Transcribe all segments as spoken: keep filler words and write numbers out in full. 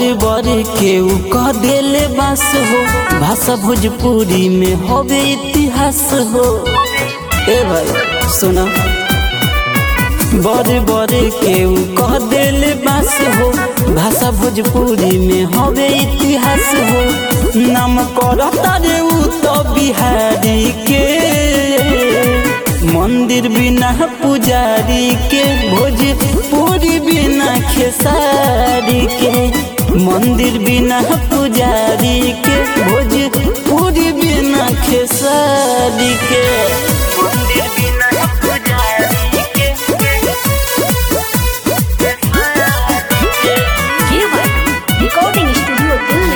बड़े बड़े केहू कह देले बास हो, भाषा भोजपुरी में होवे इतिहास हो। ए भाई सुना, बड़े बड़े केहू कह देले बास हो, भाषा भोजपुरी में होवे इतिहास हो। नाम करता रे उ तो बिहारी के, मंदिर बिना पुजारी के, भोजपुरी बिना खेसारी के। मंदिर बिना पुजारी के, भोजपुरी बिना खेसारी के। मंदिर बिना पुजारी के, रिकॉर्डिंग स्टूडियो दिल्ली।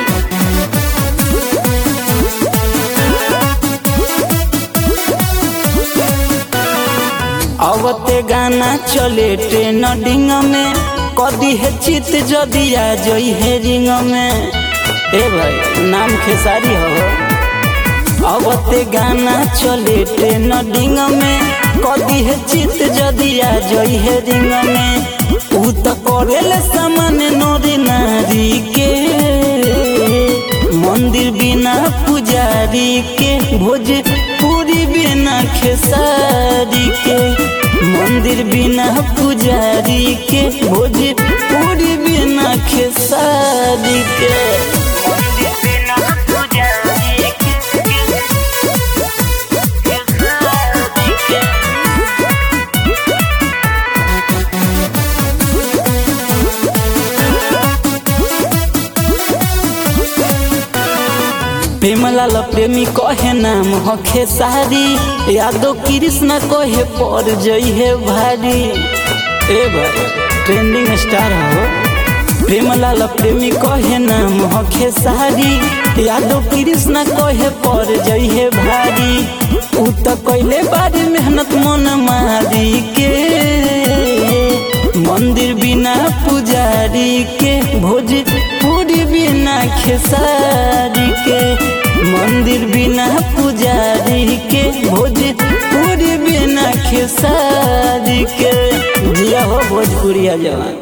आवते गाना चले ट्रेंडिंग में, कदी है चित जदि आ जई है रिंग में। ए भाई नाम खेसारी हो। आवते गाना चले ट्रेंडिंग में, कदी है चित जदि आ जई है रिंग में। उ त करेले सामान्य नर नारी के, मंदिर बिना पुजारी के, भोजपुरी बिना खेसारी के। मंदिर बिना पुजारी के, भोजपुरी बिना खेसारी के। मंदिर बिना पुजारी के, खेसारी के। प्रेमलाल प्रेमी कहे नाम हो खेसारी, यादव कृष्ण कहे पर जई है भारी। ए भाई ट्रेंडिंग स्टार हो। प्रेमलाल प्रेमी कहे नाम हो खेसारी, यादव कृष्ण कहे पर जई है भारी। उ त कइले बारी मेहनत मन मारी के, मंदिर बिना पुजारी के, भोजपुरी बिना खेसारी के। मंदिर बिना पुजारी के, भोजपुरी बिना खेसारी के। जिया हो भोजपुरिया जवान।